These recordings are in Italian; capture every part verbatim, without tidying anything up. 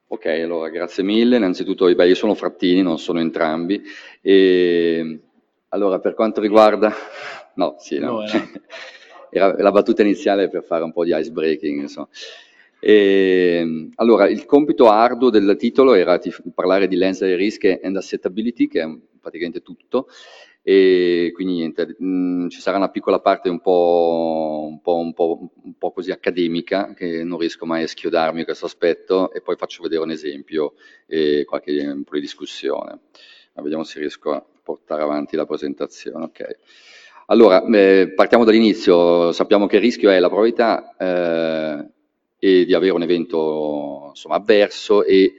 Ok, allora grazie mille. Innanzitutto, beh, io sono Frattini, non sono entrambi. E, allora, per quanto riguarda... No, sì, no. No, era... Era la battuta iniziale per fare un po' di ice breaking, insomma. E, allora, il compito arduo del titolo era di parlare di lens risk and acceptability, che è praticamente tutto, e quindi niente, mh, ci sarà una piccola parte un po', un po', un po', un po' così accademica, che non riesco mai a schiodarmi questo aspetto, e poi faccio vedere un esempio e qualche un po' di discussione. Ma vediamo se riesco a portare avanti la presentazione. Ok. Allora, eh, partiamo dall'inizio. Sappiamo che il rischio è la probabilità eh, e di avere un evento insomma, avverso e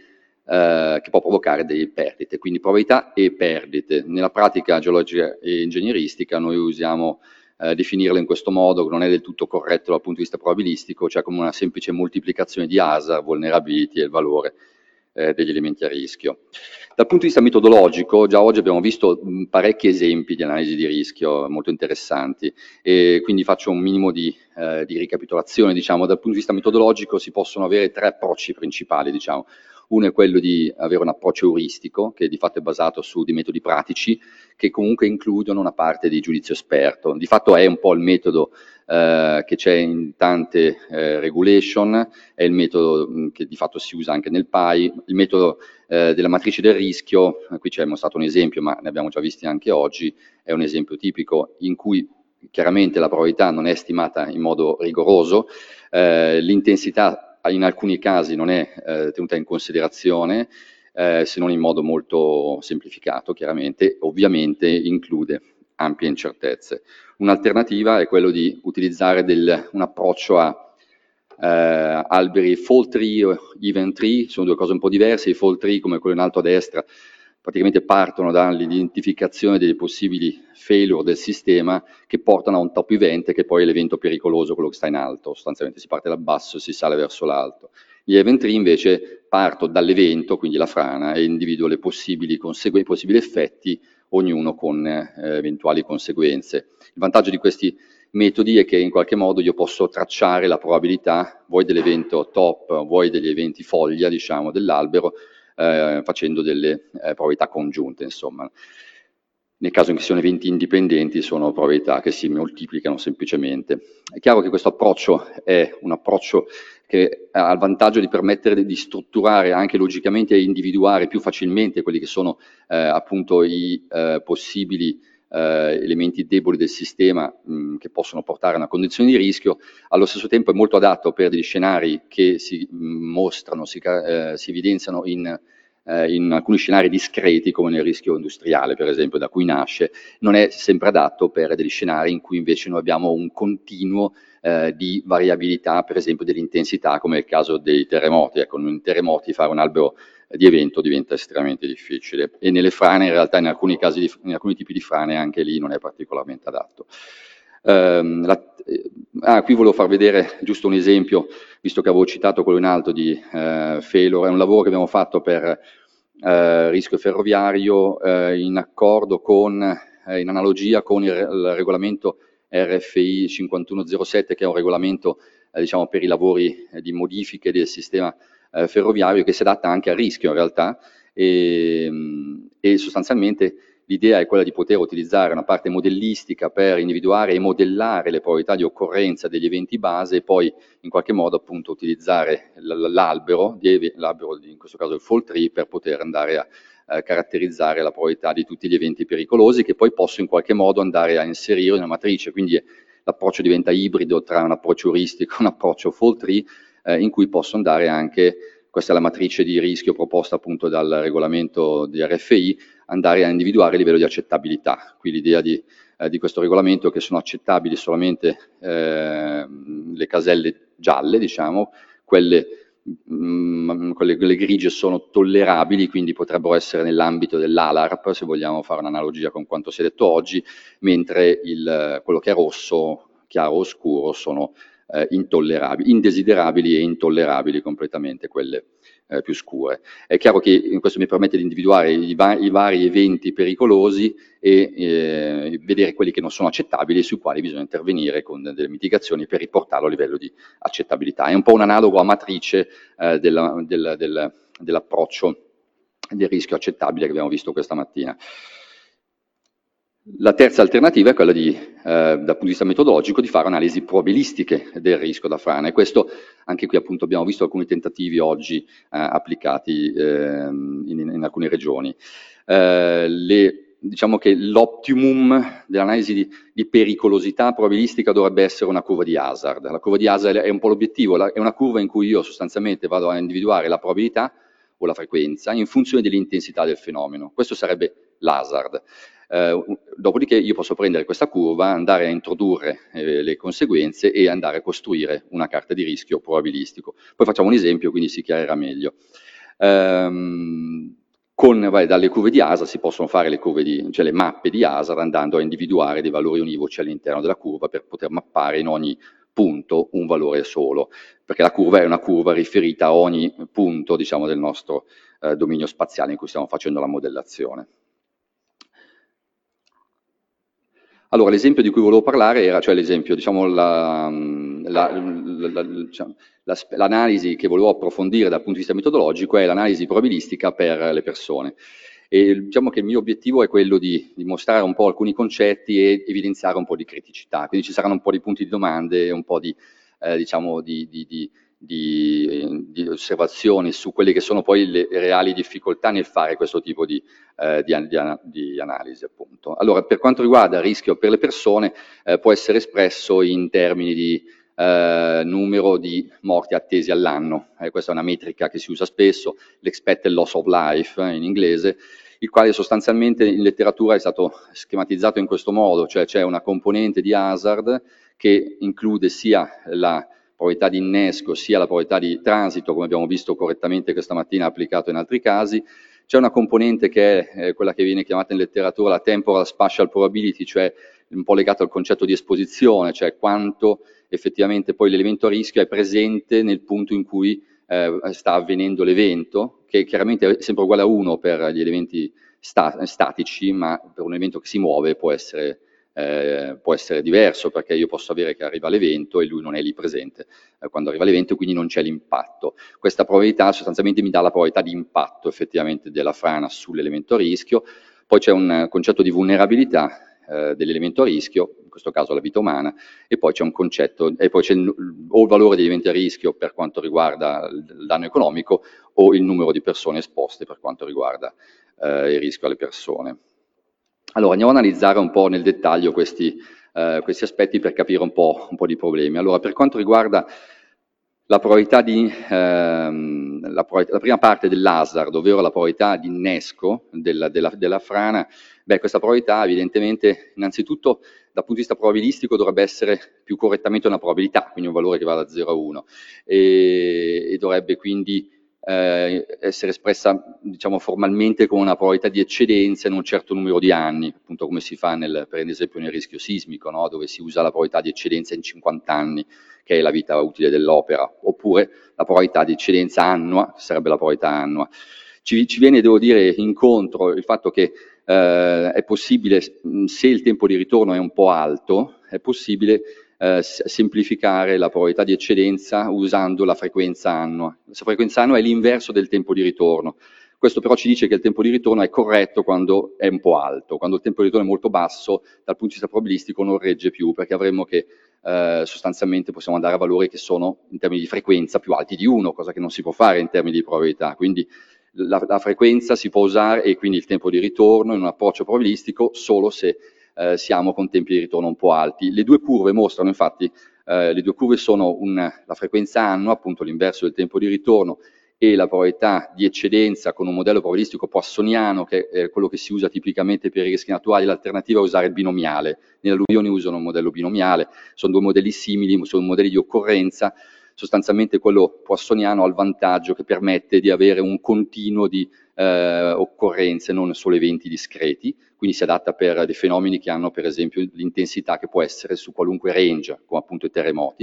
eh, che può provocare delle perdite, quindi probabilità e perdite. Nella pratica geologica e ingegneristica noi usiamo eh, definirlo in questo modo, che non è del tutto corretto dal punto di vista probabilistico, cioè come una semplice moltiplicazione di hazard, vulnerability e il valore eh, degli elementi a rischio. Dal punto di vista metodologico, già oggi abbiamo visto mh, parecchi esempi di analisi di rischio molto interessanti, e quindi faccio un minimo di, eh, di ricapitolazione. Diciamo, dal punto di vista metodologico si possono avere tre approcci principali. Diciamo. Uno è quello di avere un approccio euristico, che di fatto è basato su dei metodi pratici, che comunque includono una parte di giudizio esperto. Di fatto è un po' il metodo eh, che c'è in tante eh, regulation, è il metodo mh, che di fatto si usa anche nel P A I, il metodo eh, della matrice del rischio. Qui ci è mostrato un esempio, ma ne abbiamo già visti anche oggi, è un esempio tipico in cui chiaramente la probabilità non è stimata in modo rigoroso, eh, l'intensità in alcuni casi non è eh, tenuta in considerazione, eh, se non in modo molto semplificato, chiaramente, ovviamente include ampie incertezze. Un'alternativa è quello di utilizzare del, un approccio a eh, alberi fault tree o event tree, sono due cose un po' diverse. I fault tree, come quello in alto a destra, praticamente partono dall'identificazione dei possibili failure del sistema che portano a un top event, che poi è l'evento pericoloso, quello che sta in alto. Sostanzialmente si parte dal basso e si sale verso l'alto. Gli event tree invece partono dall'evento, quindi la frana, e individuo le possibili, consegui- possibili effetti, ognuno con eh, eventuali conseguenze. Il vantaggio di questi metodi è che in qualche modo io posso tracciare la probabilità, vuoi dell'evento top, vuoi degli eventi foglia, diciamo, dell'albero, eh, facendo delle eh, probabilità congiunte, insomma. Nel caso in cui siano eventi indipendenti, sono probabilità che si moltiplicano semplicemente. È chiaro che questo approccio è un approccio che ha il vantaggio di permettere di strutturare anche logicamente e individuare più facilmente quelli che sono eh, appunto i eh, possibili eh, elementi deboli del sistema mh, che possono portare a una condizione di rischio. Allo stesso tempo è molto adatto per degli scenari che si mh, mostrano, si, eh, si evidenziano in eh, in alcuni scenari discreti, come nel rischio industriale, per esempio, da cui nasce. Non è sempre adatto per degli scenari in cui invece noi abbiamo un continuo eh, di variabilità, per esempio dell'intensità, come nel caso dei terremoti. Ecco, in terremoti fare un albero di evento diventa estremamente difficile, e nelle frane, in realtà, in alcuni casi, di, in alcuni tipi di frane, anche lì non è particolarmente adatto. Um, la, eh, ah, qui volevo far vedere giusto un esempio, visto che avevo citato quello in alto di eh, Failure. È un lavoro che abbiamo fatto per eh, rischio ferroviario eh, in accordo con, eh, in analogia con il, il regolamento R F I cinquantuno zero sette, che è un regolamento eh, diciamo, per i lavori eh, di modifiche del sistema eh, ferroviario, che si adatta anche al rischio in realtà, e, e sostanzialmente l'idea è quella di poter utilizzare una parte modellistica per individuare e modellare le probabilità di occorrenza degli eventi base, e poi in qualche modo appunto utilizzare l'albero, l'albero in questo caso il fault tree, per poter andare a eh, caratterizzare la probabilità di tutti gli eventi pericolosi, che poi posso in qualche modo andare a inserire nella matrice. Quindi l'approccio diventa ibrido tra un approccio euristico e un approccio fault tree, eh, in cui posso andare anche, questa è la matrice di rischio proposta appunto dal regolamento di R F I, andare a individuare il livello di accettabilità. Qui l'idea di, eh, di questo regolamento è che sono accettabili solamente eh, le caselle gialle, diciamo, quelle, mh, quelle, quelle grigie sono tollerabili, quindi potrebbero essere nell'ambito dell'A L A R P, se vogliamo fare un'analogia con quanto si è detto oggi, mentre il, quello che è rosso, chiaro o scuro, sono eh, intollerabili, indesiderabili e intollerabili completamente, quelle eh, più scure. È chiaro che questo mi permette di individuare i, va i vari eventi pericolosi e eh, vedere quelli che non sono accettabili e sui quali bisogna intervenire con delle mitigazioni per riportarlo a livello di accettabilità. È un po' un analogo a matrice eh, della, del, del, dell'approccio del rischio accettabile che abbiamo visto questa mattina. La terza alternativa è quella di, eh, dal punto di vista metodologico, di fare analisi probabilistiche del rischio da frana, e questo anche qui appunto abbiamo visto alcuni tentativi oggi eh, applicati eh, in, in alcune regioni. Eh, le, diciamo che l'optimum dell'analisi di, di pericolosità probabilistica dovrebbe essere una curva di hazard. La curva di hazard è un po' l'obiettivo, è una curva in cui io sostanzialmente vado a individuare la probabilità o la frequenza in funzione dell'intensità del fenomeno. Questo sarebbe l'hazard. Eh, dopodiché io posso prendere questa curva, andare a introdurre eh, le conseguenze e andare a costruire una carta di rischio probabilistico. Poi facciamo un esempio, quindi si chiarirà meglio. Ehm, con, vai, dalle curve di hazard si possono fare le, curve di, cioè le mappe di hazard, andando a individuare dei valori univoci all'interno della curva per poter mappare in ogni punto un valore solo, perché la curva è una curva riferita a ogni punto, diciamo, del nostro eh, dominio spaziale in cui stiamo facendo la modellazione. Allora, l'esempio di cui volevo parlare era, cioè l'esempio, diciamo, l'analisi la, la, la, diciamo, che volevo approfondire dal punto di vista metodologico è l'analisi probabilistica per le persone. E diciamo che il mio obiettivo è quello di, di mostrare un po' alcuni concetti e evidenziare un po' di criticità, quindi ci saranno un po' di punti di domande e un po' di, eh, diciamo, di, di, di Di, di osservazioni su quelle che sono poi le reali difficoltà nel fare questo tipo di, eh, di, di, di analisi, appunto. Allora, per quanto riguarda il rischio per le persone, eh, può essere espresso in termini di eh, numero di morti attesi all'anno. Eh, questa è una metrica che si usa spesso, l'expected loss of life eh, in inglese, il quale sostanzialmente in letteratura è stato schematizzato in questo modo, cioè c'è una componente di hazard che include sia la probabilità di innesco sia la probabilità di transito, come abbiamo visto correttamente questa mattina applicato in altri casi. C'è una componente che è eh, quella che viene chiamata in letteratura la temporal spatial probability, cioè un po' legata al concetto di esposizione, cioè quanto effettivamente poi l'elemento a rischio è presente nel punto in cui eh, sta avvenendo l'evento, che chiaramente è sempre uguale a uno per gli elementi sta statici, ma per un evento che si muove può essere Eh, può essere diverso, perché io posso avere che arriva l'evento e lui non è lì presente eh, quando arriva l'evento, quindi non c'è l'impatto. Questa probabilità sostanzialmente mi dà la probabilità di impatto effettivamente della frana sull'elemento a rischio. Poi c'è un concetto di vulnerabilità eh, dell'elemento a rischio, in questo caso la vita umana, e poi c'è un concetto, e poi c'è il, o il valore degli eventi a rischio per quanto riguarda il danno economico o il numero di persone esposte per quanto riguarda eh, il rischio alle persone. Allora, andiamo a analizzare un po' nel dettaglio questi, eh, questi aspetti per capire un po', un po' di problemi. Allora, per quanto riguarda la probabilità di, ehm, la, probabilità, la prima parte dell'hazard, ovvero la probabilità di innesco della, della, della frana, beh, questa probabilità evidentemente, innanzitutto, dal punto di vista probabilistico dovrebbe essere più correttamente una probabilità, quindi un valore che va da zero a uno, e, e dovrebbe quindi Eh, essere espressa, diciamo, formalmente come una probabilità di eccedenza in un certo numero di anni, appunto come si fa nel, per esempio nel rischio sismico, no? Dove si usa la probabilità di eccedenza in cinquanta anni, che è la vita utile dell'opera, oppure la probabilità di eccedenza annua, che sarebbe la probabilità annua. Ci, ci viene, devo dire, incontro il fatto che eh, è possibile, se il tempo di ritorno è un po' alto, è possibile Eh, semplificare la probabilità di eccedenza usando la frequenza annua. La frequenza annua è l'inverso del tempo di ritorno. Questo però ci dice che il tempo di ritorno è corretto quando è un po' alto. Quando il tempo di ritorno è molto basso, dal punto di vista probabilistico non regge più, perché avremmo che eh, sostanzialmente possiamo andare a valori che sono in termini di frequenza più alti di uno, cosa che non si può fare in termini di probabilità. Quindi la, la frequenza si può usare, e quindi il tempo di ritorno, in un approccio probabilistico solo se Eh, siamo con tempi di ritorno un po' alti. Le due curve mostrano infatti, eh, le due curve sono un, la frequenza annua, appunto l'inverso del tempo di ritorno, e la probabilità di eccedenza con un modello probabilistico poissoniano, che è quello che si usa tipicamente per i rischi naturali. L'alternativa è usare il binomiale. Nelle alluvioni usano un modello binomiale, sono due modelli simili, sono modelli di occorrenza. Sostanzialmente quello poissoniano ha il vantaggio che permette di avere un continuo di eh, occorrenze, non solo eventi discreti, quindi si adatta per dei fenomeni che hanno per esempio l'intensità che può essere su qualunque range, come appunto i terremoti.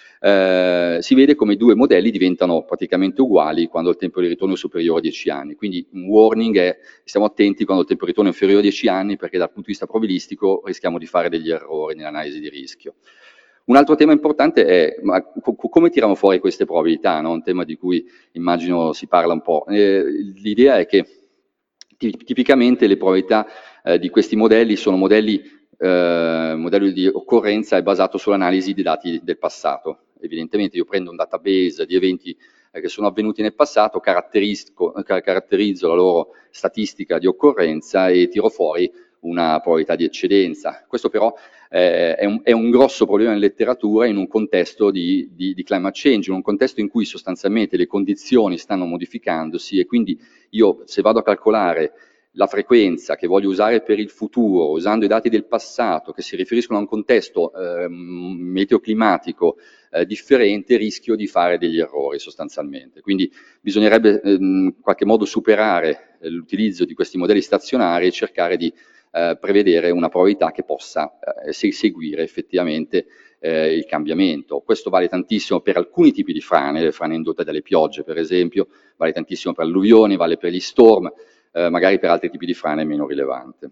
Eh, si vede come i due modelli diventano praticamente uguali quando il tempo di ritorno è superiore a dieci anni, quindi un warning è: stiamo attenti quando il tempo di ritorno è inferiore a dieci anni, perché dal punto di vista probabilistico rischiamo di fare degli errori nell'analisi di rischio. Un altro tema importante è ma, co come tiriamo fuori queste probabilità, no? Un tema di cui immagino si parla un po'. Eh, l'idea è che tipicamente le probabilità eh, di questi modelli sono modelli, eh, modello di occorrenza è basato sull'analisi dei dati del passato. Evidentemente io prendo un database di eventi eh, che sono avvenuti nel passato, caratterizzo la loro statistica di occorrenza e tiro fuori una probabilità di eccedenza. Questo però eh, è, un, è un grosso problema in letteratura in un contesto di, di, di climate change, in un contesto in cui sostanzialmente le condizioni stanno modificandosi e quindi io se vado a calcolare la frequenza che voglio usare per il futuro, usando i dati del passato che si riferiscono a un contesto eh, meteoclimatico eh, differente, rischio di fare degli errori sostanzialmente. Quindi bisognerebbe eh, in qualche modo superare eh, l'utilizzo di questi modelli stazionari e cercare di eh, prevedere una probabilità che possa eh, seguire effettivamente eh, il cambiamento. Questo vale tantissimo per alcuni tipi di frane, le frane indotte dalle piogge per esempio, vale tantissimo per alluvioni, vale per gli storm, eh, magari per altri tipi di frane è meno rilevante.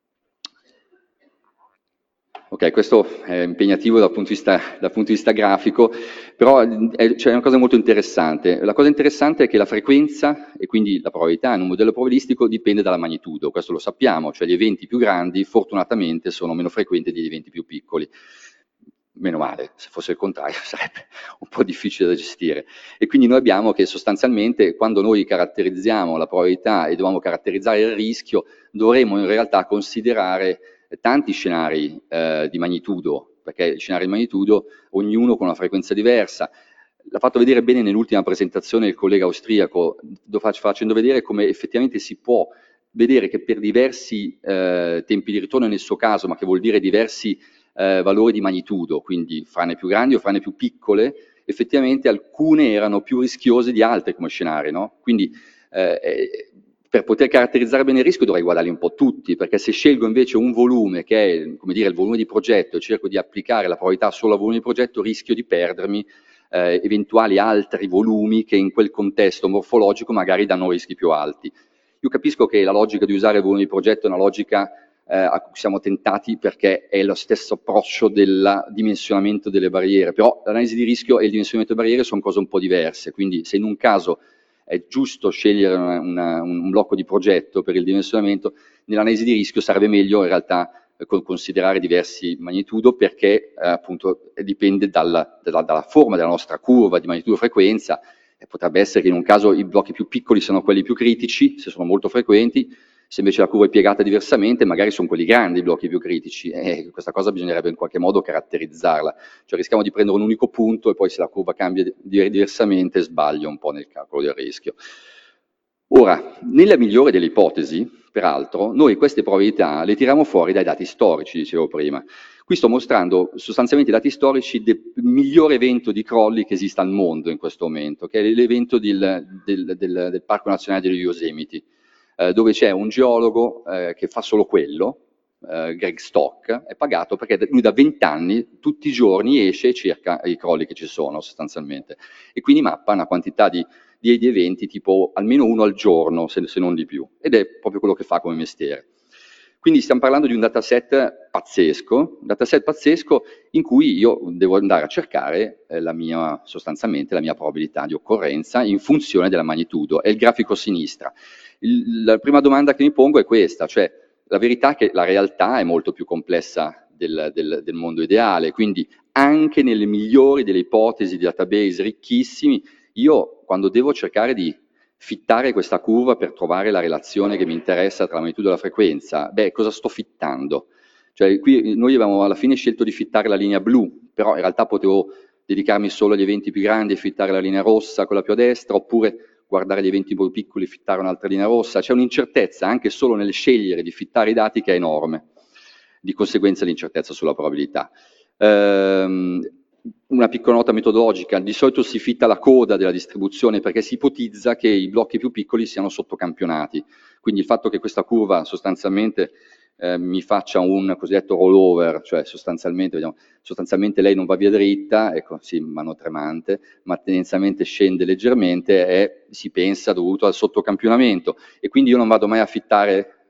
Ok, questo è impegnativo dal punto di vista, dal punto di vista grafico, però c'è una cosa molto interessante. La cosa interessante è che la frequenza e quindi la probabilità in un modello probabilistico dipende dalla magnitudo, questo lo sappiamo, cioè gli eventi più grandi fortunatamente sono meno frequenti degli eventi più piccoli. Meno male, se fosse il contrario sarebbe un po' difficile da gestire. E quindi noi abbiamo che sostanzialmente quando noi caratterizziamo la probabilità e dobbiamo caratterizzare il rischio, dovremo in realtà considerare tanti scenari eh, di magnitudo, perché i scenari di magnitudo, ognuno con una frequenza diversa. L'ha fatto vedere bene nell'ultima presentazione il collega austriaco, facendo vedere come effettivamente si può vedere che per diversi eh, tempi di ritorno nel suo caso, ma che vuol dire diversi eh, valori di magnitudo, quindi frane più grandi o frane più piccole, effettivamente alcune erano più rischiose di altre come scenari, no? Quindi eh, per poter caratterizzare bene il rischio dovrei guardarli un po' tutti, perché se scelgo invece un volume che è, come dire, il volume di progetto e cerco di applicare la probabilità solo al volume di progetto, rischio di perdermi eh, eventuali altri volumi che in quel contesto morfologico magari danno rischi più alti. Io capisco che la logica di usare il volume di progetto è una logica eh, a cui siamo tentati perché è lo stesso approccio del dimensionamento delle barriere, però l'analisi di rischio e il dimensionamento delle barriere sono cose un po' diverse, quindi se in un caso è giusto scegliere una, una, un blocco di progetto per il dimensionamento, nell'analisi di rischio sarebbe meglio in realtà eh, considerare diversi magnitudo perché eh, appunto dipende dalla, dalla, dalla forma della nostra curva di magnitudo-frequenza. E potrebbe essere che in un caso i blocchi più piccoli sono quelli più critici, se sono molto frequenti, se invece la curva è piegata diversamente, magari sono quelli grandi i blocchi più critici, e questa cosa bisognerebbe in qualche modo caratterizzarla, cioè rischiamo di prendere un unico punto e poi se la curva cambia diversamente sbaglio un po' nel calcolo del rischio. Ora, nella migliore delle ipotesi, peraltro, noi queste probabilità le tiriamo fuori dai dati storici, dicevo prima. Qui sto mostrando sostanzialmente i dati storici del migliore evento di crolli che esista al mondo in questo momento, che è l'evento del, del, del, del Parco Nazionale degli Yosemite, eh, dove c'è un geologo eh, che fa solo quello, eh, Greg Stock, è pagato perché lui da vent'anni tutti i giorni esce e cerca i crolli che ci sono sostanzialmente e quindi mappa una quantità di, di, di eventi tipo almeno uno al giorno, se, se non di più, ed è proprio quello che fa come mestiere. Quindi stiamo parlando di un dataset pazzesco, un dataset pazzesco in cui io devo andare a cercare eh, la mia, sostanzialmente la mia probabilità di occorrenza in funzione della magnitudo. È il grafico a sinistra. Il, la prima domanda che mi pongo è questa, cioè la verità è che la realtà è molto più complessa del, del, del mondo ideale, quindi anche nelle migliori delle ipotesi di database ricchissimi, io quando devo cercare di fittare questa curva per trovare la relazione che mi interessa tra la magnitudo e la frequenza, beh, cosa sto fittando? Cioè, qui noi avevamo alla fine scelto di fittare la linea blu, però in realtà potevo dedicarmi solo agli eventi più grandi e fittare la linea rossa, quella più a destra, oppure guardare gli eventi più piccoli e fittare un'altra linea rossa. C'è un'incertezza anche solo nel scegliere di fittare i dati che è enorme, di conseguenza l'incertezza sulla probabilità. Ehm, una piccola nota metodologica, di solito si fitta la coda della distribuzione perché si ipotizza che i blocchi più piccoli siano sottocampionati, quindi il fatto che questa curva sostanzialmente eh, mi faccia un cosiddetto rollover, cioè sostanzialmente, vediamo, sostanzialmente lei non va via dritta, ecco, sì, mano tremante, ma tendenzialmente scende leggermente e si pensa dovuto al sottocampionamento e quindi io non vado mai a fittare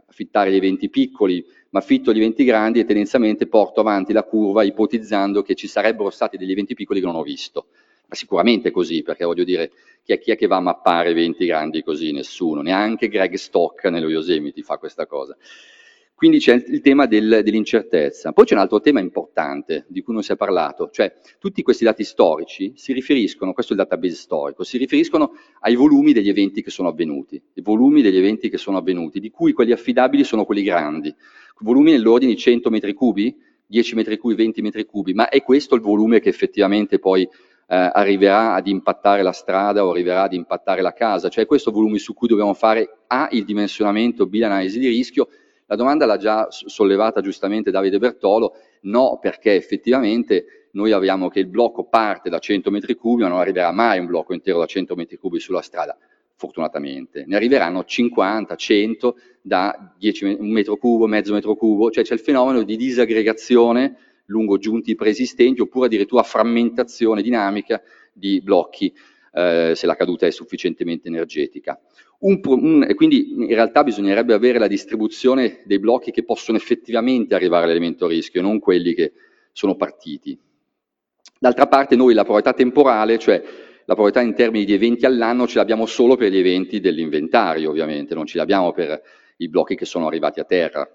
affittare gli eventi piccoli, ma affitto gli eventi grandi e tendenzialmente porto avanti la curva ipotizzando che ci sarebbero stati degli eventi piccoli che non ho visto. Ma sicuramente è così, perché voglio dire, chi è, chi è che va a mappare eventi grandi così? Nessuno, neanche Greg Stock nello Yosemite fa questa cosa. Quindi c'è il tema del, dell'incertezza. Poi c'è un altro tema importante di cui non si è parlato, cioè tutti questi dati storici si riferiscono, questo è il database storico, si riferiscono ai volumi degli eventi che sono avvenuti, i volumi degli eventi che sono avvenuti, di cui quelli affidabili sono quelli grandi, volumi nell'ordine di cento metri cubi, dieci metri cubi, venti metri cubi, ma è questo il volume che effettivamente poi eh, arriverà ad impattare la strada o arriverà ad impattare la casa, cioè questo volume su cui dobbiamo fare A, il dimensionamento, B, l'analisi di rischio. La domanda l'ha già sollevata giustamente Davide Bertolo, no, perché effettivamente noi abbiamo che il blocco parte da cento metri cubi, ma non arriverà mai un blocco intero da cento metri cubi sulla strada, fortunatamente. Ne arriveranno cinquanta, cento da dieci, un metro cubo, mezzo metro cubo, cioè c'è il fenomeno di disaggregazione lungo giunti preesistenti oppure addirittura frammentazione dinamica di blocchi eh, se la caduta è sufficientemente energetica. Un, un, e quindi in realtà bisognerebbe avere la distribuzione dei blocchi che possono effettivamente arrivare all'elemento rischio, non quelli che sono partiti. D'altra parte noi la probabilità temporale, cioè la probabilità in termini di eventi all'anno, ce l'abbiamo solo per gli eventi dell'inventario, ovviamente, non ce l'abbiamo per i blocchi che sono arrivati a terra.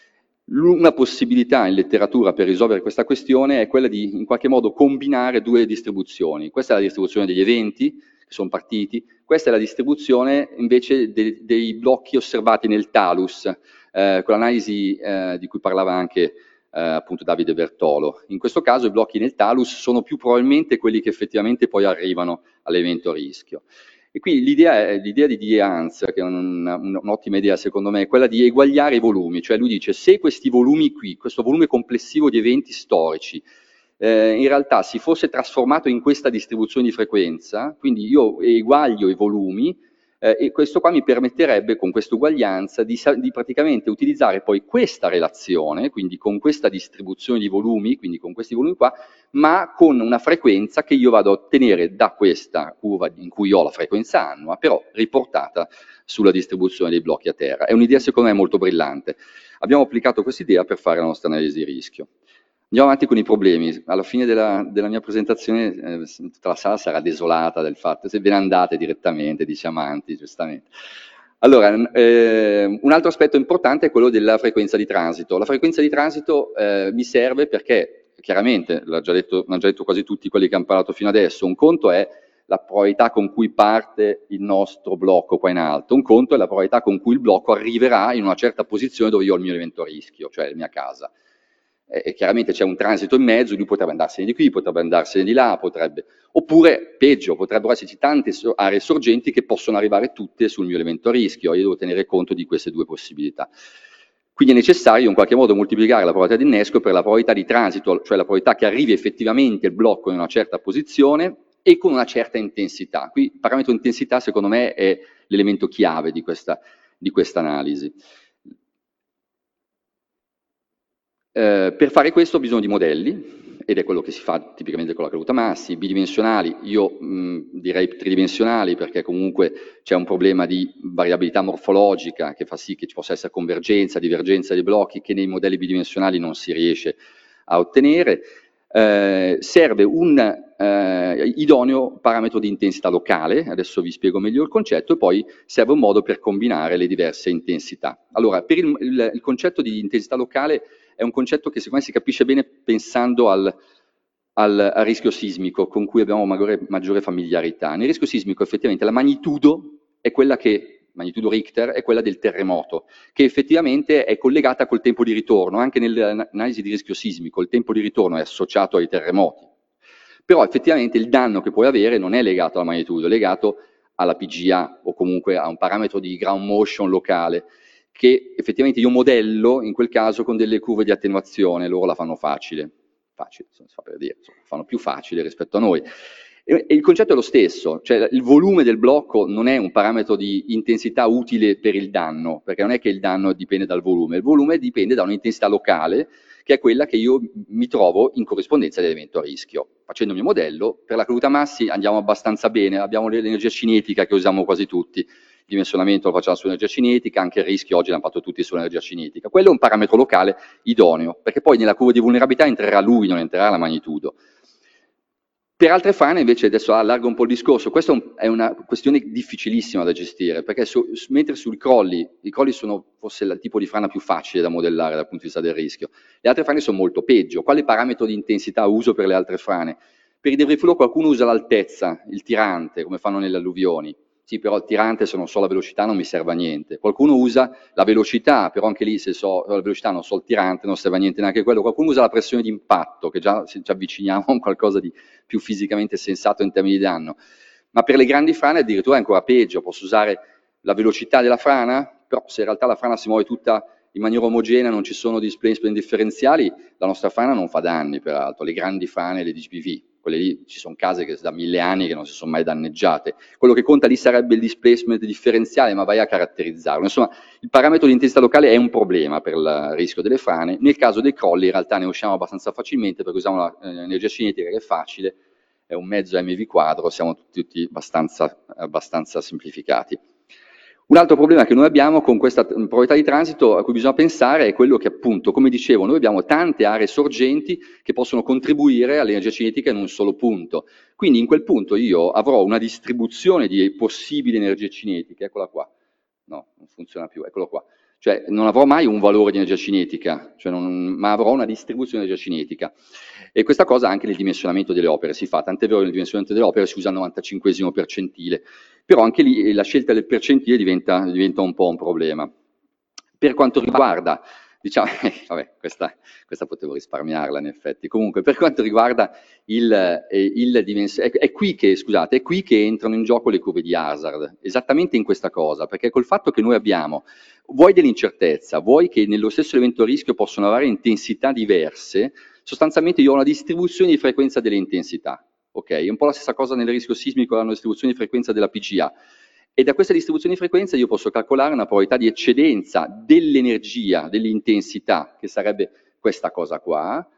Una possibilità in letteratura per risolvere questa questione è quella di in qualche modo combinare due distribuzioni. Questa è la distribuzione degli eventi che sono partiti, questa è la distribuzione invece de, dei blocchi osservati nel talus, eh, con l'analisi eh, di cui parlava anche eh, appunto Davide Bertolo. In questo caso i blocchi nel talus sono più probabilmente quelli che effettivamente poi arrivano all'evento rischio. E quindi l'idea di Die Hans, che è un'ottima idea secondo me, è quella di eguagliare i volumi, cioè lui dice se questi volumi qui, questo volume complessivo di eventi storici, eh, in realtà si fosse trasformato in questa distribuzione di frequenza, quindi io eguaglio i volumi, eh, e questo qua mi permetterebbe con questa uguaglianza di, di praticamente utilizzare poi questa relazione, quindi con questa distribuzione di volumi, quindi con questi volumi qua, ma con una frequenza che io vado a ottenere da questa curva in cui ho la frequenza annua, però riportata sulla distribuzione dei blocchi a terra. È un'idea secondo me molto brillante. Abbiamo applicato questa idea per fare la nostra analisi di rischio. Andiamo avanti con i problemi. Alla fine della, della mia presentazione eh, tutta la sala sarà desolata del fatto, se ve ne andate direttamente, dice Amanti, giustamente. Allora, eh, un altro aspetto importante è quello della frequenza di transito. La frequenza di transito eh, mi serve perché, chiaramente, l'hanno già, detto, l'hanno già detto quasi tutti quelli che hanno parlato fino adesso, un conto è la probabilità con cui parte il nostro blocco qua in alto, un conto è la probabilità con cui il blocco arriverà in una certa posizione dove io ho il mio evento rischio, cioè la mia casa. E chiaramente c'è un transito in mezzo, lui potrebbe andarsene di qui, potrebbe andarsene di là, potrebbe, oppure peggio, potrebbero esserci tante aree sorgenti che possono arrivare tutte sul mio elemento rischio, io devo tenere conto di queste due possibilità. Quindi è necessario in qualche modo moltiplicare la probabilità di innesco per la probabilità di transito, cioè la probabilità che arrivi effettivamente il blocco in una certa posizione e con una certa intensità. Qui il parametro intensità secondo me è l'elemento chiave di questa, di questa analisi. Eh, per fare questo ho bisogno di modelli, ed è quello che si fa tipicamente con la caduta massi, bidimensionali, io mh, direi tridimensionali perché comunque c'è un problema di variabilità morfologica che fa sì che ci possa essere convergenza, divergenza dei blocchi che nei modelli bidimensionali non si riesce a ottenere. Eh, serve un eh, idoneo parametro di intensità locale, adesso vi spiego meglio il concetto, e poi serve un modo per combinare le diverse intensità. Allora, per il, il, il concetto di intensità locale è un concetto che secondo me si capisce bene pensando al, al, al rischio sismico, con cui abbiamo maggiore, maggiore familiarità. Nel rischio sismico effettivamente la magnitudo è quella che, magnitudo Richter, è quella del terremoto, che effettivamente è collegata col tempo di ritorno, anche nell'analisi di rischio sismico il tempo di ritorno è associato ai terremoti. Però effettivamente il danno che puoi avere non è legato alla magnitudo, è legato alla P G A o comunque a un parametro di ground motion locale, che effettivamente io modello in quel caso con delle curve di attenuazione, loro la fanno facile, facile, si fa per dire, insomma, fanno più facile rispetto a noi. E, e il concetto è lo stesso, cioè il volume del blocco non è un parametro di intensità utile per il danno, perché non è che il danno dipende dal volume, il volume dipende da un'intensità locale, che è quella che io mi trovo in corrispondenza dell'evento a rischio. Facendo il mio modello, per la caduta massi andiamo abbastanza bene, abbiamo l'energia cinetica che usiamo quasi tutti, dimensionamento lo facciamo sull'energia cinetica, anche il rischio oggi l'hanno fatto tutti sull'energia cinetica. Quello è un parametro locale idoneo, perché poi nella curva di vulnerabilità entrerà lui, non entrerà la magnitudo. Per altre frane invece, adesso allargo un po' il discorso, questa è una questione difficilissima da gestire, perché su, mentre sui crolli, i crolli sono forse il tipo di frana più facile da modellare dal punto di vista del rischio, le altre frane sono molto peggio. Quale parametro di intensità uso per le altre frane? Per i debris flow qualcuno usa l'altezza, il tirante, come fanno nelle alluvioni. Sì, però il tirante se non so la velocità non mi serve a niente. Qualcuno usa la velocità, però anche lì se so la velocità non so il tirante, non serve a niente neanche quello. Qualcuno usa la pressione di impatto, che già ci avviciniamo a un qualcosa di più fisicamente sensato in termini di danno. Ma per le grandi frane addirittura è ancora peggio, posso usare la velocità della frana, però se in realtà la frana si muove tutta in maniera omogenea, non ci sono displacement differenziali, la nostra frana non fa danni peraltro, le grandi frane, le D P V. Quelle lì ci sono case che da mille anni che non si sono mai danneggiate. Quello che conta lì sarebbe il displacement differenziale, ma vai a caratterizzarlo. Insomma, il parametro di intensità locale è un problema per il rischio delle frane. Nel caso dei crolli in realtà ne usciamo abbastanza facilmente perché usiamo l'energia cinetica che è facile, è un mezzo M V quadro, siamo tutti, tutti abbastanza, abbastanza semplificati. Un altro problema che noi abbiamo con questa probabilità di transito a cui bisogna pensare è quello che appunto, come dicevo, noi abbiamo tante aree sorgenti che possono contribuire all'energia cinetica in un solo punto. Quindi in quel punto io avrò una distribuzione di possibili energie cinetiche, eccola qua, no, non funziona più, eccolo qua. Cioè non avrò mai un valore di energia cinetica, cioè non, ma avrò una distribuzione di energia cinetica. E questa cosa anche nel dimensionamento delle opere si fa, tant'è vero che nel dimensionamento delle opere si usa il novantacinquesimo percentile, però anche lì la scelta del percentile diventa, diventa un po' un problema. Per quanto riguarda, diciamo, vabbè, questa, questa potevo risparmiarla in effetti, comunque per quanto riguarda il, eh, il dimensionamento, è, è qui che, scusate, è qui che entrano in gioco le curve di hazard, esattamente in questa cosa, perché col fatto che noi abbiamo, vuoi dell'incertezza, vuoi che nello stesso evento rischio possono avere intensità diverse, sostanzialmente io ho una distribuzione di frequenza delle intensità. Ok, è un po' la stessa cosa nel rischio sismico, hanno una distribuzione di frequenza della P G A. E da questa distribuzione di frequenza io posso calcolare una probabilità di eccedenza dell'energia, dell'intensità, che sarebbe questa cosa qua.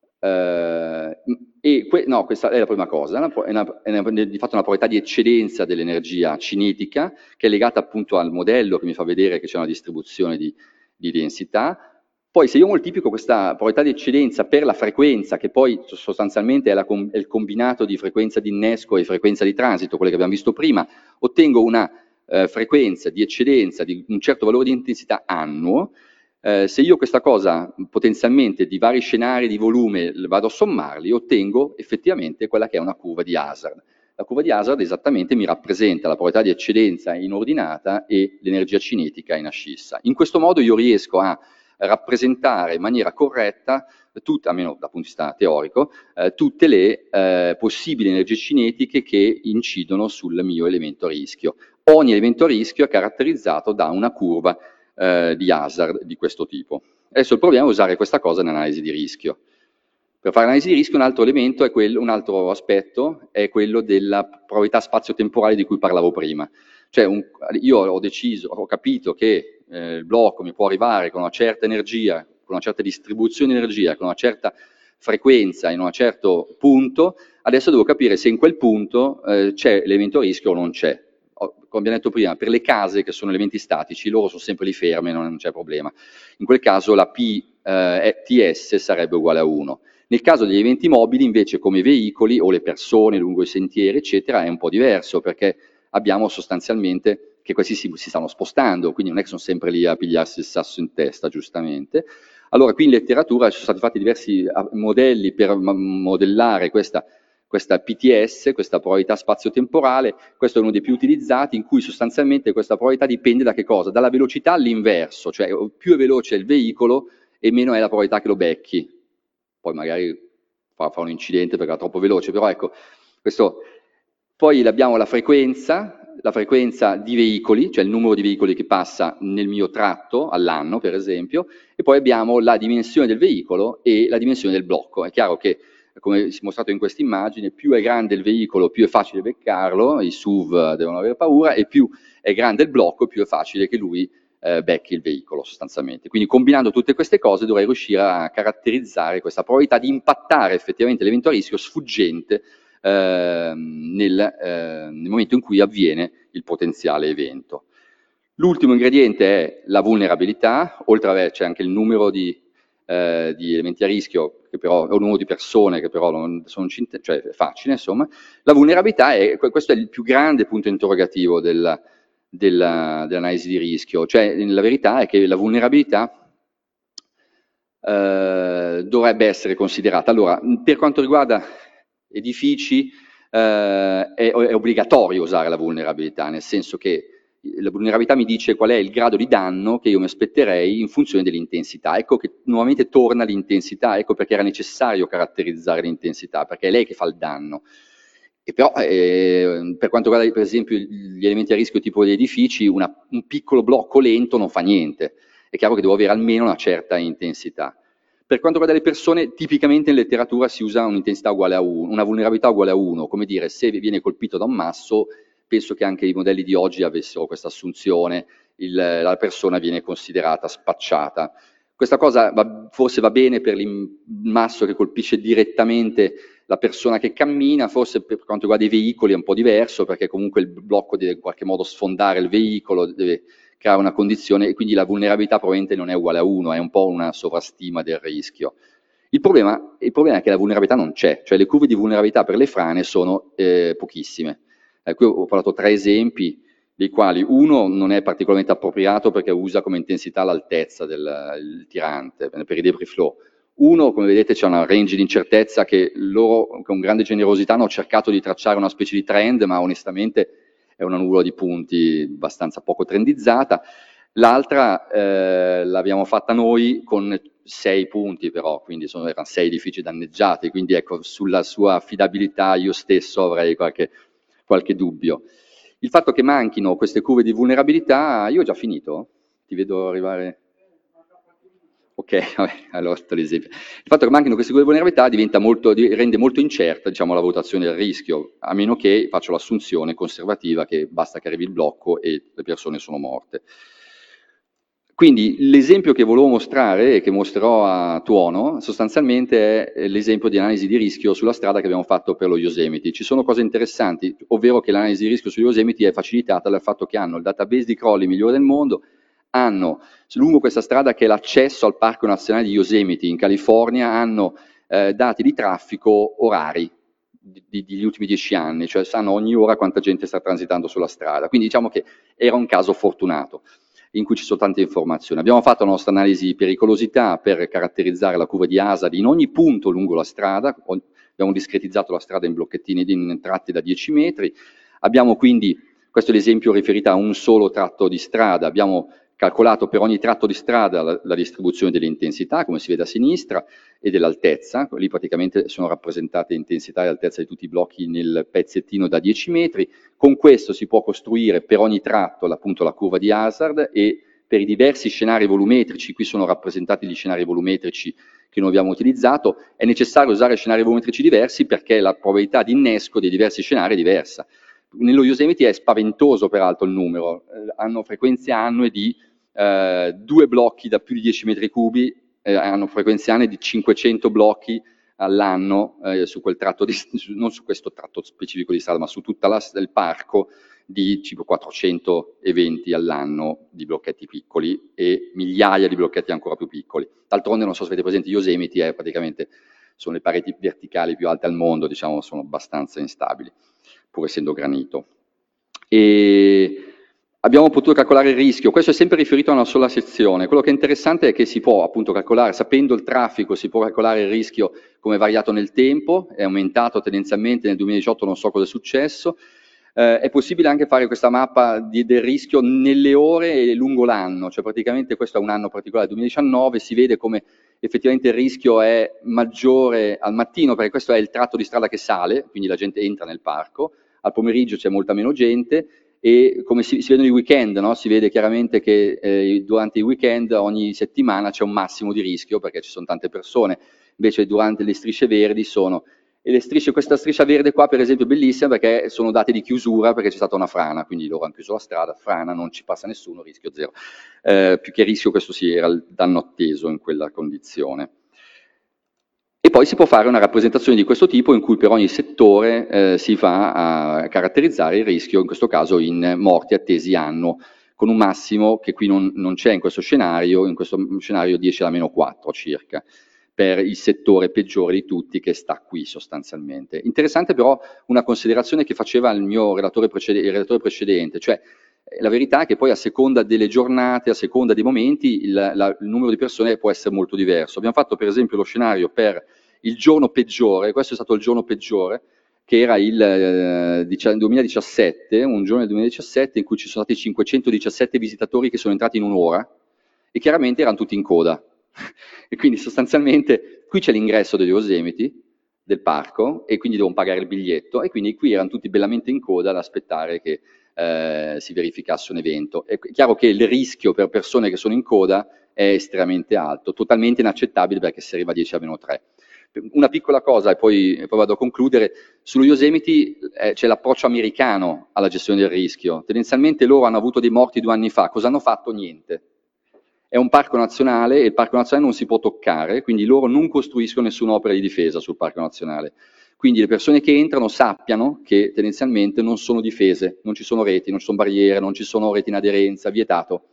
Eh, e que no, questa è la prima cosa, è, una, è una, di fatto una probabilità di eccedenza dell'energia cinetica, che è legata appunto al modello che mi fa vedere che c'è una distribuzione di, di densità. Poi se io moltiplico questa probabilità di eccedenza per la frequenza, che poi sostanzialmente è, la, è il combinato di frequenza di innesco e frequenza di transito, quelle che abbiamo visto prima, ottengo una eh, frequenza di eccedenza di un certo valore di intensità annuo. Eh, se io questa cosa potenzialmente di vari scenari di volume vado a sommarli, ottengo effettivamente quella che è una curva di hazard. La curva di hazard esattamente mi rappresenta la probabilità di eccedenza in ordinata e l'energia cinetica in ascissa. In questo modo io riesco a rappresentare in maniera corretta, tutta, almeno dal punto di vista teorico, eh, tutte le eh, possibili energie cinetiche che incidono sul mio elemento rischio. Ogni elemento rischio è caratterizzato da una curva eh, di hazard di questo tipo. Adesso il problema è usare questa cosa in analisi di rischio. Per fare analisi di rischio un altro elemento, è quello, un altro aspetto, è quello della probabilità spazio-temporale di cui parlavo prima. Cioè un, io ho deciso, ho capito che eh, il blocco mi può arrivare con una certa energia, con una certa distribuzione di energia, con una certa frequenza in un certo punto, adesso devo capire se in quel punto eh, c'è l'elemento rischio o non c'è. Come abbiamo detto prima, per le case che sono elementi statici, loro sono sempre lì ferme, non c'è problema. In quel caso la P eh, T S sarebbe uguale a uno. Nel caso degli eventi mobili, invece, come i veicoli o le persone lungo i sentieri, eccetera, è un po' diverso, perché abbiamo sostanzialmente che questi si, si stanno spostando, quindi non è che sono sempre lì a pigliarsi il sasso in testa, giustamente. Allora, qui in letteratura ci sono stati fatti diversi modelli per modellare questa, questa P T S, questa probabilità spazio-temporale. Questo è uno dei più utilizzati, in cui sostanzialmente questa probabilità dipende da che cosa? Dalla velocità all'inverso, cioè più è veloce il veicolo e meno è la probabilità che lo becchi. Poi magari fa, fa un incidente perché va troppo veloce, però ecco, questo. Poi abbiamo la frequenza, la frequenza di veicoli, cioè il numero di veicoli che passa nel mio tratto all'anno, per esempio, e poi abbiamo la dimensione del veicolo e la dimensione del blocco. È chiaro che, come si è mostrato in questa immagine, più è grande il veicolo, più è facile beccarlo, i S U V devono avere paura, e più è grande il blocco, più è facile che lui eh, becchi il veicolo, sostanzialmente. Quindi combinando tutte queste cose dovrei riuscire a caratterizzare questa probabilità di impattare effettivamente l'evento a rischio sfuggente Eh, nel, eh, nel momento in cui avviene il potenziale evento. L'ultimo ingrediente è la vulnerabilità, oltre a c'è anche il numero di, eh, di elementi a rischio, che però, o il numero di persone che però non sono cioè è facile, insomma. La vulnerabilità è, questo è il più grande punto interrogativo della, della, dell'analisi di rischio, cioè la verità è che la vulnerabilità eh, dovrebbe essere considerata. Allora, per quanto riguarda edifici, eh, è, è obbligatorio usare la vulnerabilità, nel senso che la vulnerabilità mi dice qual è il grado di danno che io mi aspetterei in funzione dell'intensità. Ecco che nuovamente torna l'intensità, ecco perché era necessario caratterizzare l'intensità, perché è lei che fa il danno. E però eh, per quanto riguarda per esempio gli elementi a rischio tipo degli edifici, una, un piccolo blocco lento non fa niente, è chiaro che devo avere almeno una certa intensità. Per quanto riguarda le persone, tipicamente in letteratura si usa un'intensità uguale a uno, una vulnerabilità uguale a uno, come dire se viene colpito da un masso, penso che anche i modelli di oggi avessero questa assunzione, il, la persona viene considerata spacciata. Questa cosa va, forse va bene per il masso che colpisce direttamente la persona che cammina, forse per quanto riguarda i veicoli è un po' diverso, perché comunque il blocco deve in qualche modo sfondare il veicolo, deve creare una condizione e quindi la vulnerabilità probabilmente non è uguale a uno, è un po' una sovrastima del rischio. Il problema, il problema è che la vulnerabilità non c'è, cioè le curve di vulnerabilità per le frane sono eh, pochissime. Eh, qui ho parlato tre esempi, dei quali uno non è particolarmente appropriato perché usa come intensità l'altezza del tirante per i debris flow. Uno, come vedete, c'è una range di incertezza che loro con grande generosità hanno cercato di tracciare una specie di trend, ma onestamente è una nuvola di punti abbastanza poco trendizzata. L'altra eh, l'abbiamo fatta noi con sei punti però, quindi sono, erano sei edifici danneggiati, quindi ecco, sulla sua affidabilità io stesso avrei qualche, qualche dubbio. Il fatto che manchino queste curve di vulnerabilità, io ho già finito? Ti vedo arrivare... Ok, vabbè, allora sto l'esempio. Il fatto che manchino queste curve di vulnerabilità diventa molto, rende molto incerta, diciamo, la valutazione del rischio, a meno che faccio l'assunzione conservativa che basta che arrivi il blocco e le persone sono morte. Quindi l'esempio che volevo mostrare e che mostrerò a tuono sostanzialmente è l'esempio di analisi di rischio sulla strada che abbiamo fatto per lo Yosemite. Ci sono cose interessanti, ovvero che l'analisi di rischio sugli Yosemite è facilitata dal fatto che hanno il database di crolli migliore del mondo, hanno lungo questa strada che è l'accesso al Parco Nazionale di Yosemite in California, hanno eh, dati di traffico orari degli ultimi dieci anni, cioè sanno ogni ora quanta gente sta transitando sulla strada, quindi diciamo che era un caso fortunato in cui ci sono tante informazioni. Abbiamo fatto la nostra analisi di pericolosità per caratterizzare la curva di Hazard in ogni punto lungo la strada, abbiamo discretizzato la strada in blocchettini in tratti da dieci metri, abbiamo quindi, questo è l'esempio riferito a un solo tratto di strada, abbiamo calcolato per ogni tratto di strada la, la distribuzione dell'intensità, come si vede a sinistra, e dell'altezza, lì praticamente sono rappresentate intensità e altezza di tutti i blocchi nel pezzettino da dieci metri, con questo si può costruire per ogni tratto appunto la curva di Hazard e per i diversi scenari volumetrici, qui sono rappresentati gli scenari volumetrici che noi abbiamo utilizzato, è necessario usare scenari volumetrici diversi perché la probabilità di innesco dei diversi scenari è diversa. Nello Yosemite è spaventoso peraltro il numero, eh, hanno frequenze annue di eh, due blocchi da più di dieci metri cubi, eh, hanno frequenze annue di cinquecento blocchi all'anno eh, su quel tratto, di, non su questo tratto specifico di strada, ma su tutto il parco di tipo quattrocentoventi all'anno di blocchetti piccoli e migliaia di blocchetti ancora più piccoli. D'altronde, non so se avete presente, Yosemite è praticamente, sono le pareti verticali più alte al mondo, diciamo, sono abbastanza instabili, pur essendo granito. E abbiamo potuto calcolare il rischio, questo è sempre riferito a una sola sezione, quello che è interessante è che si può appunto calcolare, sapendo il traffico, si può calcolare il rischio come variato nel tempo, è aumentato tendenzialmente nel duemiladiciotto, non so cosa è successo, eh, è possibile anche fare questa mappa di, del rischio nelle ore e lungo l'anno, cioè praticamente questo è un anno particolare, duemiladiciannove, si vede come effettivamente il rischio è maggiore al mattino, perché questo è il tratto di strada che sale, quindi la gente entra nel parco, al pomeriggio c'è molta meno gente, e come si, si vedono i weekend, no? Si vede chiaramente che eh, durante i weekend ogni settimana c'è un massimo di rischio perché ci sono tante persone, invece durante le strisce verdi sono, e le strisce, questa striscia verde qua per esempio è bellissima perché sono date di chiusura perché c'è stata una frana, quindi loro hanno chiuso la strada, frana, non ci passa nessuno, rischio zero. Eh, più che rischio questo sì, era il danno atteso in quella condizione. E poi si può fare una rappresentazione di questo tipo in cui per ogni settore eh, si va a caratterizzare il rischio, in questo caso in morti attesi anno con un massimo che qui non, non c'è in questo scenario, in questo scenario dieci alla meno quattro circa, per il settore peggiore di tutti che sta qui sostanzialmente. Interessante però una considerazione che faceva il mio relatore, precede, il relatore precedente, cioè la verità è che poi a seconda delle giornate, a seconda dei momenti, il, la, il numero di persone può essere molto diverso. Abbiamo fatto per esempio lo scenario per il giorno peggiore, questo è stato il giorno peggiore, che era il eh, duemiladiciassette, un giorno del duemiladiciassette in cui ci sono stati cinquecentodiciassette visitatori che sono entrati in un'ora e chiaramente erano tutti in coda. E quindi sostanzialmente qui c'è l'ingresso degli Yosemite, del parco, e quindi devono pagare il biglietto, e quindi qui erano tutti bellamente in coda ad aspettare che eh, si verificasse un evento. È chiaro che il rischio per persone che sono in coda è estremamente alto, totalmente inaccettabile perché si arriva a dieci a meno tre. Una piccola cosa, e poi, e poi vado a concludere, sullo Yosemite eh, c'è l'approccio americano alla gestione del rischio. Tendenzialmente loro hanno avuto dei morti due anni fa, cosa hanno fatto? Niente. È un parco nazionale e il parco nazionale non si può toccare, quindi loro non costruiscono nessuna opera di difesa sul parco nazionale. Quindi le persone che entrano sappiano che tendenzialmente non sono difese, non ci sono reti, non ci sono barriere, non ci sono reti in aderenza, vietato.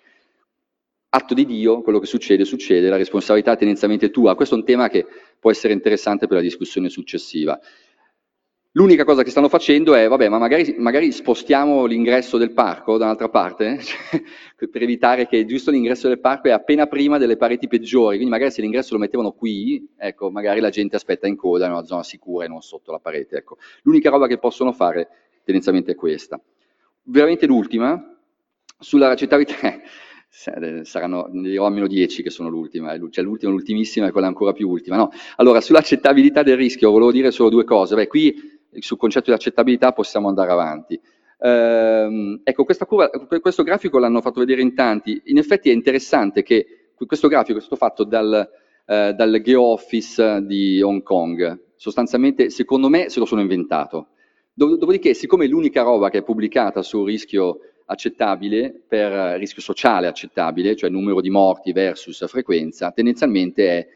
Atto di Dio, quello che succede, succede, la responsabilità è tendenzialmente tua. Questo è un tema che può essere interessante per la discussione successiva. L'unica cosa che stanno facendo è, vabbè, ma magari, magari spostiamo l'ingresso del parco da un'altra parte, cioè, per evitare che giusto l'ingresso del parco è appena prima delle pareti peggiori, quindi magari se l'ingresso lo mettevano qui, ecco, magari la gente aspetta in coda in una zona sicura e non sotto la parete, ecco. L'unica roba che possono fare tendenzialmente è questa. Veramente l'ultima, sulla accettabilità, saranno, ne dirò almeno dieci che sono l'ultima, cioè l'ultima, l'ultimissima e quella ancora più ultima, no? Allora, sull'accettabilità del rischio volevo dire solo due cose, beh, qui sul concetto di accettabilità possiamo andare avanti. Ehm, ecco, questa curva, questo grafico l'hanno fatto vedere in tanti, in effetti è interessante che questo grafico è stato fatto dal, eh, dal GeoOffice di Hong Kong, sostanzialmente secondo me se lo sono inventato. Dopodiché, siccome l'unica roba che è pubblicata sul rischio accettabile, per rischio sociale accettabile, cioè numero di morti versus frequenza, tendenzialmente è,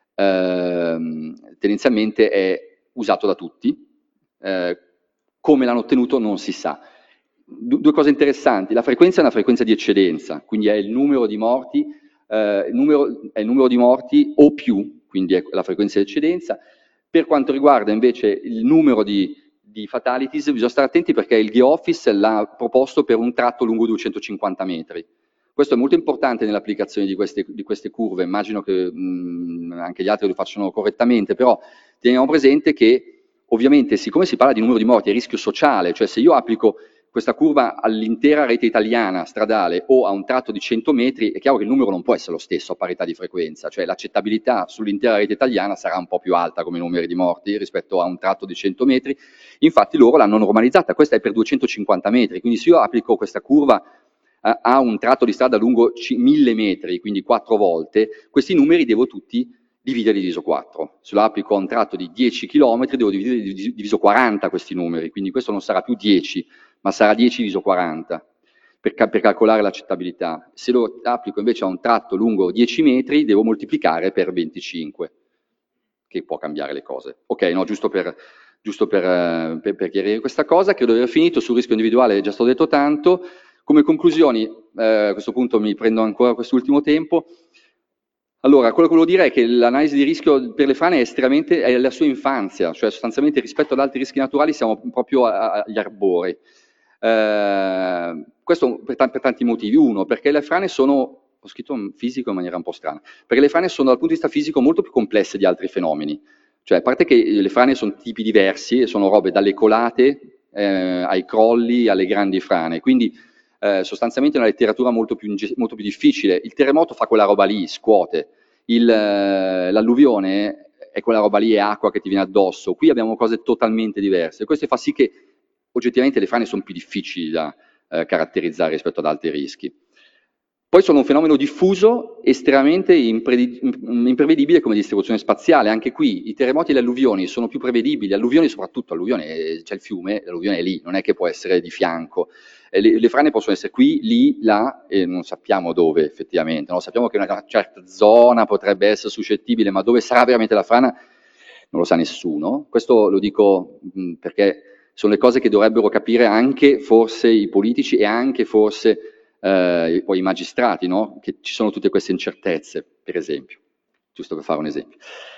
ehm, tendenzialmente è usato da tutti. Eh, come l'hanno ottenuto non si sa. Du- due cose interessanti, la frequenza è una frequenza di eccedenza, quindi è il numero di morti, eh, il numero, è il numero di morti o più, quindi è la frequenza di eccedenza. Per quanto riguarda invece il numero di, di fatalities, bisogna stare attenti perché il GeoOffice l'ha proposto per un tratto lungo duecentocinquanta metri. Questo è molto importante nell'applicazione di queste, di queste curve, immagino che mh, anche gli altri lo facciano correttamente, però teniamo presente che ovviamente, siccome si parla di numero di morti, è rischio sociale, cioè se io applico questa curva all'intera rete italiana stradale o a un tratto di cento metri, è chiaro che il numero non può essere lo stesso a parità di frequenza, cioè l'accettabilità sull'intera rete italiana sarà un po' più alta come numeri di morti rispetto a un tratto di cento metri, infatti loro l'hanno normalizzata, questa è per duecentocinquanta metri, quindi se io applico questa curva a, a un tratto di strada lungo mille metri, quindi quattro volte, questi numeri devo tutti dividere diviso quattro. Se lo applico a un tratto di dieci chilometri devo dividere diviso quaranta questi numeri, quindi questo non sarà più dieci, ma sarà dieci diviso quaranta per, per calcolare l'accettabilità. Se lo applico invece a un tratto lungo dieci metri devo moltiplicare per venticinque, che può cambiare le cose. Ok, no, giusto per, giusto per, per, per chiarire questa cosa, credo di aver finito, sul rischio individuale già sto detto tanto. Come conclusioni, eh, a questo punto mi prendo ancora quest'ultimo tempo. Allora, quello che volevo dire è che l'analisi di rischio per le frane è estremamente, è la sua infanzia, cioè sostanzialmente rispetto ad altri rischi naturali siamo proprio agli arbori. Eh, questo per, per tanti motivi. Uno, perché le frane sono, ho scritto fisico in maniera un po' strana, perché le frane sono dal punto di vista fisico molto più complesse di altri fenomeni. Cioè, a parte che le frane sono tipi diversi, sono robe dalle colate eh, ai crolli, alle grandi frane, quindi Eh, sostanzialmente è una letteratura molto più, molto più difficile. Il terremoto fa quella roba lì, scuote. Il, eh, l'alluvione è quella roba lì, è acqua che ti viene addosso. Qui abbiamo cose totalmente diverse. Questo fa sì che oggettivamente le frane sono più difficili da eh, caratterizzare rispetto ad altri rischi. Poi sono un fenomeno diffuso, estremamente imprevedibile come distribuzione spaziale. Anche qui i terremoti e le alluvioni sono più prevedibili, alluvioni soprattutto, alluvione, c'è il fiume, l'alluvione è lì, non è che può essere di fianco. Le, le frane possono essere qui, lì, là, e non sappiamo dove effettivamente. No? Sappiamo che una certa zona potrebbe essere suscettibile, ma dove sarà veramente la frana non lo sa nessuno. Questo lo dico mh, perché sono le cose che dovrebbero capire anche forse i politici e anche forse eh, poi i magistrati, no? Che ci sono tutte queste incertezze, per esempio, giusto per fare un esempio.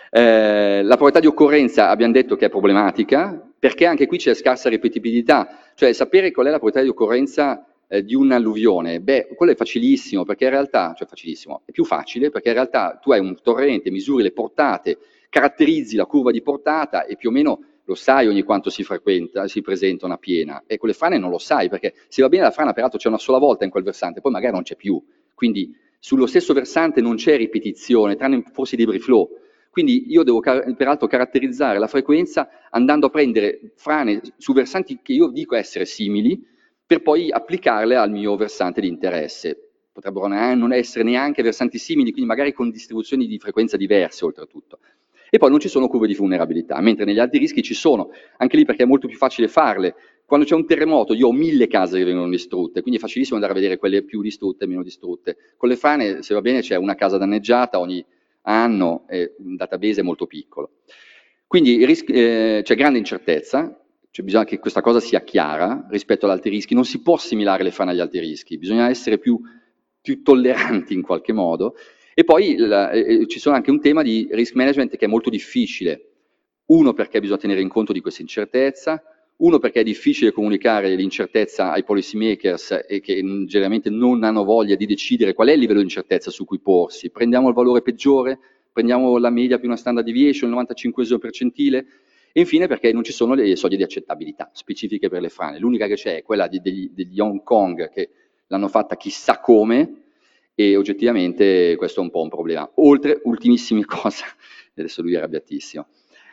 Eh, la probabilità di occorrenza abbiamo detto che è problematica, perché anche qui c'è scarsa ripetibilità, cioè sapere qual è la probabilità di occorrenza eh, di un'alluvione, beh, quello è facilissimo, perché in realtà, cioè facilissimo, è più facile, perché in realtà tu hai un torrente, misuri le portate, caratterizzi la curva di portata e più o meno lo sai ogni quanto si frequenta, si presenta una piena, e con le frane non lo sai, perché se va bene la frana, peraltro c'è una sola volta in quel versante, poi magari non c'è più, quindi sullo stesso versante non c'è ripetizione, tranne forse i debris flow. Quindi io devo peraltro caratterizzare la frequenza andando a prendere frane su versanti che io dico essere simili, per poi applicarle al mio versante di interesse. Potrebbero non essere neanche versanti simili, quindi magari con distribuzioni di frequenza diverse oltretutto. E poi non ci sono curve di vulnerabilità, mentre negli altri rischi ci sono, anche lì perché è molto più facile farle. Quando c'è un terremoto io ho mille case che vengono distrutte, quindi è facilissimo andare a vedere quelle più distrutte e meno distrutte. Con le frane, se va bene, c'è una casa danneggiata ogni anno e un database è molto piccolo. Quindi eh, c'è grande incertezza, cioè bisogna che questa cosa sia chiara rispetto ad altri rischi, non si può assimilare le frane agli altri rischi, bisogna essere più, più tolleranti in qualche modo. E poi la, eh, ci sono anche un tema di risk management che è molto difficile, uno perché bisogna tenere in conto di questa incertezza, uno perché è difficile comunicare l'incertezza ai policy makers e che generalmente non hanno voglia di decidere qual è il livello di incertezza su cui porsi. Prendiamo il valore peggiore, prendiamo la media più una standard deviation, il novantacinquesimo percentile, e infine perché non ci sono le soglie di accettabilità specifiche per le frane. L'unica che c'è è quella di, degli, degli Hong Kong che l'hanno fatta chissà come, e oggettivamente questo è un po' un problema. Oltre, ultimissime cose, adesso lui è arrabbiatissimo.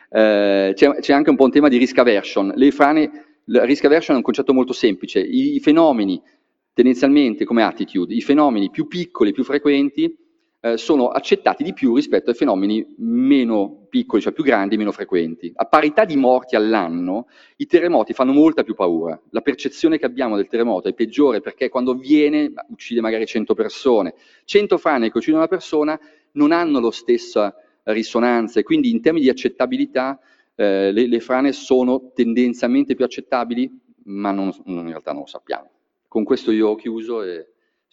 Eh, c'è, c'è anche un po' un tema di risk aversion. Le frane, il risk aversion è un concetto molto semplice. I, i fenomeni, tendenzialmente come attitude, i fenomeni più piccoli, più frequenti, eh, sono accettati di più rispetto ai fenomeni meno piccoli, cioè più grandi, meno frequenti. A parità di morti all'anno, i terremoti fanno molta più paura. La percezione che abbiamo del terremoto è peggiore perché quando avviene uccide magari cento persone. cento frane che uccidono una persona non hanno lo stesso risonanza, e quindi in termini di accettabilità eh, le, le frane sono tendenzialmente più accettabili, ma non, in realtà non lo sappiamo. Con questo io ho chiuso e